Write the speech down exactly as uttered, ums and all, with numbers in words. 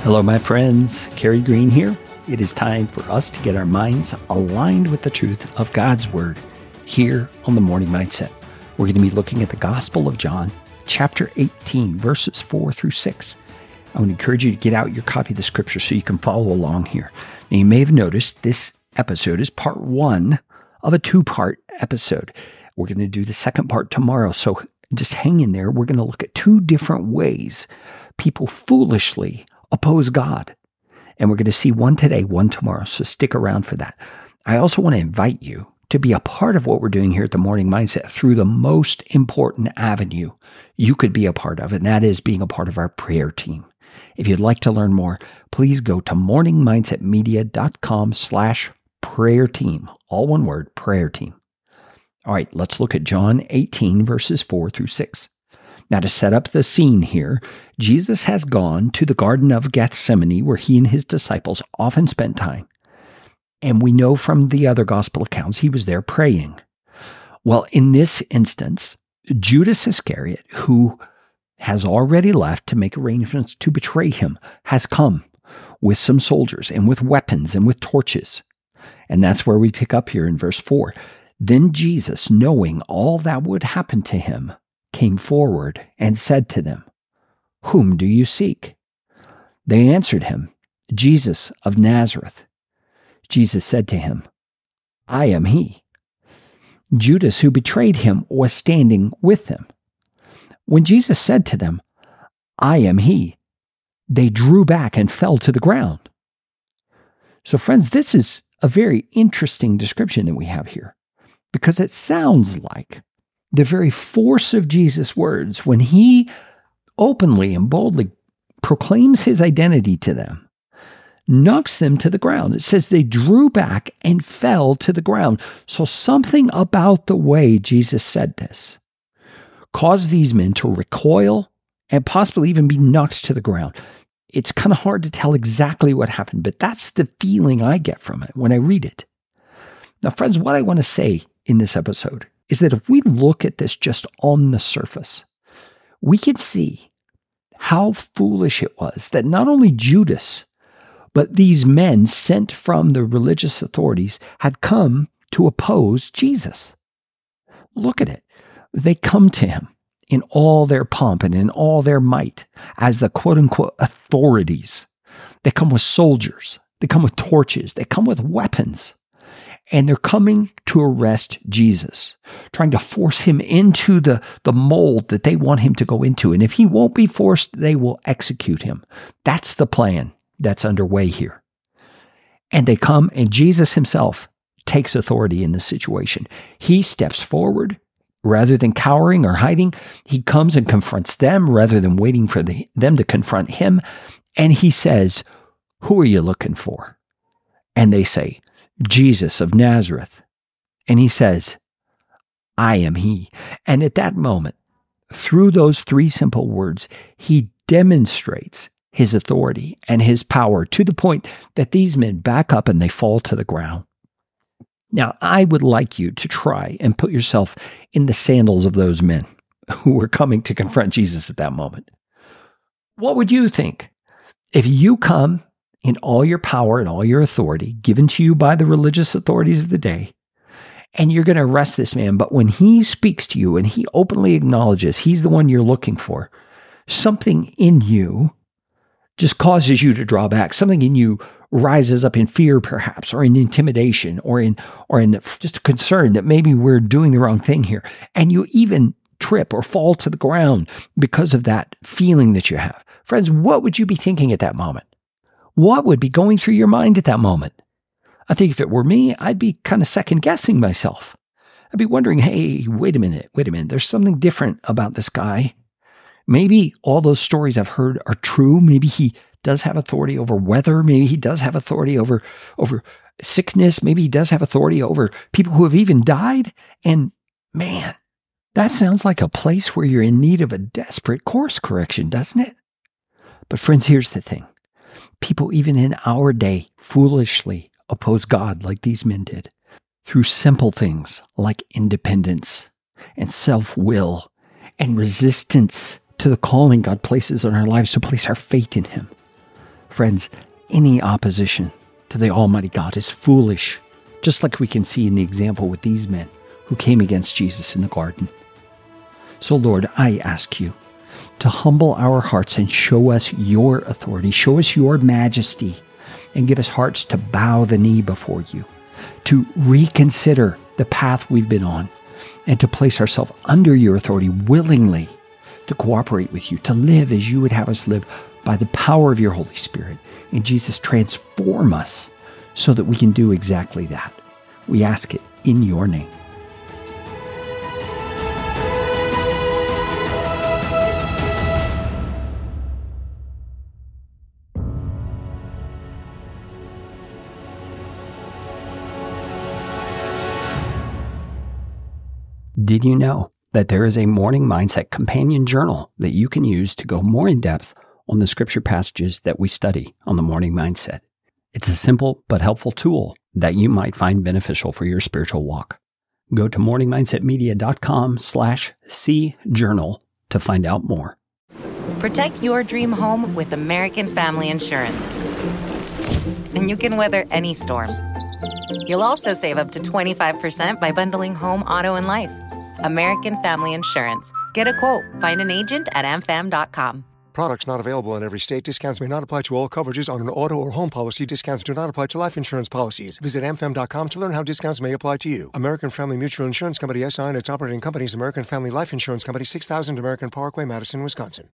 Hello, my friends. Kerry Green here. It is time for us to get our minds aligned with the truth of God's Word here on the Morning Mindset. We're going to be looking at the Gospel of John, chapter eighteen, verses four through six. I would encourage you to get out your copy of the Scripture so you can follow along here. Now, you may have noticed this episode is part one of a two-part episode. We're going to do the second part tomorrow, so just hang in there. We're going to look at two different ways people foolishly oppose God. And we're going to see one today, one tomorrow, so stick around for that. I also want to invite you to be a part of what we're doing here at the Morning Mindset through the most important avenue you could be a part of, and that is being a part of our prayer team. If you'd like to learn more, please go to morningmindsetmedia.com slash prayer team. All one word, prayer team. All right, let's look at John eighteen, verses four through six. Now, to set up the scene here, Jesus has gone to the Garden of Gethsemane, where he and his disciples often spent time. And we know from the other gospel accounts he was there praying. Well, in this instance, Judas Iscariot, who has already left to make arrangements to betray him, has come with some soldiers and with weapons and with torches. And that's where we pick up here in verse four. Then Jesus, knowing all that would happen to him, came forward and said to them, "Whom do you seek?" They answered him, "Jesus of Nazareth." Jesus said to him, "I am he." Judas, who betrayed him, was standing with them. When Jesus said to them, "I am he," they drew back and fell to the ground. So friends, this is a very interesting description that we have here, because it sounds like the very force of Jesus' words when he openly and boldly proclaims his identity to them knocks them to the ground. It says they drew back and fell to the ground. So something about the way Jesus said this caused these men to recoil and possibly even be knocked to the ground. It's kind of hard to tell exactly what happened, but that's the feeling I get from it when I read it. Now, friends, what I want to say in this episode is that if we look at this just on the surface, we can see how foolish it was that not only Judas, but these men sent from the religious authorities had come to oppose Jesus. Look at it. They come to him in all their pomp and in all their might as the quote-unquote authorities. They come with soldiers. They come with torches. They come with weapons. And they're coming to arrest Jesus, trying to force him into the, the mold that they want him to go into. And if he won't be forced, they will execute him. That's the plan that's underway here. And they come, and Jesus himself takes authority in this situation. He steps forward. Rather than cowering or hiding, he comes and confronts them rather than waiting for the, them to confront him. And he says, "Who are you looking for?" And they say, "Jesus of Nazareth." And he says, "I am he." And at that moment, through those three simple words, he demonstrates his authority and his power to the point that these men back up and they fall to the ground. Now, I would like you to try and put yourself in the sandals of those men who were coming to confront Jesus at that moment. What would you think if you come in all your power and all your authority given to you by the religious authorities of the day, and you're going to arrest this man, but when he speaks to you and he openly acknowledges he's the one you're looking for, something in you just causes you to draw back. Something in you rises up in fear, perhaps, or in intimidation, or in or in just a concern that maybe we're doing the wrong thing here. And you even trip or fall to the ground because of that feeling that you have. Friends, what would you be thinking at that moment? What would be going through your mind at that moment? I think if it were me, I'd be kind of second guessing myself. I'd be wondering, hey, wait a minute, wait a minute. There's something different about this guy. Maybe all those stories I've heard are true. Maybe he does have authority over weather. Maybe he does have authority over, over sickness. Maybe he does have authority over people who have even died. And man, that sounds like a place where you're in need of a desperate course correction, doesn't it? But friends, here's the thing. People even in our day foolishly oppose God like these men did through simple things like independence and self-will and resistance to the calling God places on our lives to place our faith in Him. Friends, any opposition to the Almighty God is foolish, just like we can see in the example with these men who came against Jesus in the garden. So, Lord, I ask you to humble our hearts and show us your authority, show us your majesty, and give us hearts to bow the knee before you, to reconsider the path we've been on, and to place ourselves under your authority willingly, to cooperate with you, to live as you would have us live by the power of your Holy Spirit. And Jesus, transform us so that we can do exactly that. We ask it in your name. Did you know that there is a Morning Mindset companion journal that you can use to go more in depth on the scripture passages that we study on the Morning Mindset? It's a simple but helpful tool that you might find beneficial for your spiritual walk. Go to morningmindsetmedia.com slash C journal to find out more. Protect your dream home with American Family Insurance. And you can weather any storm. You'll also save up to twenty-five percent by bundling home, auto, and life. American Family Insurance. Get a quote. Find an agent at a m fam dot com. Products not available in every state. Discounts may not apply to all coverages on an auto or home policy. Discounts do not apply to life insurance policies. Visit a m fam dot com to learn how discounts may apply to you. American Family Mutual Insurance Company, S I and its operating companies, American Family Life Insurance Company, six thousand American Parkway, Madison, Wisconsin.